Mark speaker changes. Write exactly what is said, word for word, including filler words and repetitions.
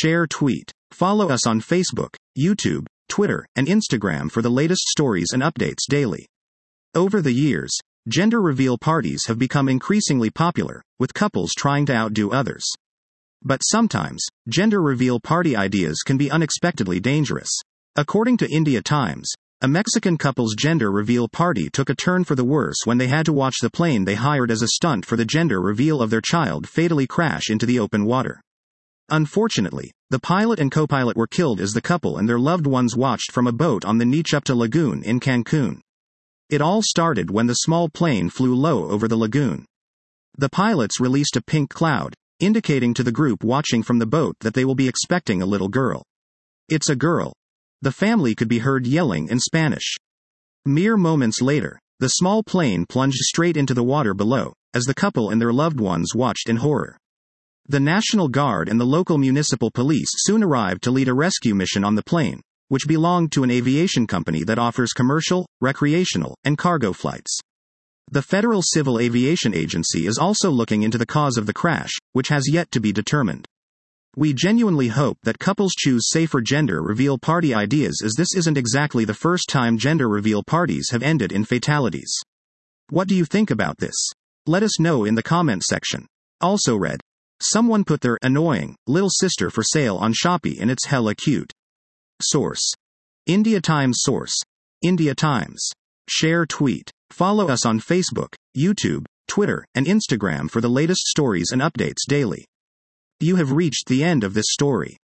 Speaker 1: share, tweet. Follow us on Facebook, YouTube, Twitter, and Instagram for the latest stories and updates daily. Over the years, gender reveal parties have become increasingly popular, with couples trying to outdo others. But sometimes, gender reveal party ideas can be unexpectedly dangerous. According to India Times, a Mexican couple's gender reveal party took a turn for the worse when they had to watch the plane they hired as a stunt for the gender reveal of their child fatally crash into the open water. Unfortunately, the pilot and co-pilot were killed as the couple and their loved ones watched from a boat on the Nichupta Lagoon in Cancun. It all started when the small plane flew low over the lagoon. The pilots released a pink cloud, indicating to the group watching from the boat that they will be expecting a little girl. "It's a girl." The family could be heard yelling in Spanish. Mere moments later, the small plane plunged straight into the water below, as the couple and their loved ones watched in horror. The National Guard and the local municipal police soon arrived to lead a rescue mission on the plane, which belonged to an aviation company that offers commercial, recreational, and cargo flights. The Federal Civil Aviation Agency is also looking into the cause of the crash, which has yet to be determined. We genuinely hope that couples choose safer gender reveal party ideas, as this isn't exactly the first time gender reveal parties have ended in fatalities. What do you think about this? Let us know in the comment section. Also read, someone put their annoying little sister for sale on Shopee and it's hella cute. Source: India Times. Source: India Times. Share, tweet. Follow us on Facebook, YouTube, Twitter, and Instagram for the latest stories and updates daily. You have reached the end of this story.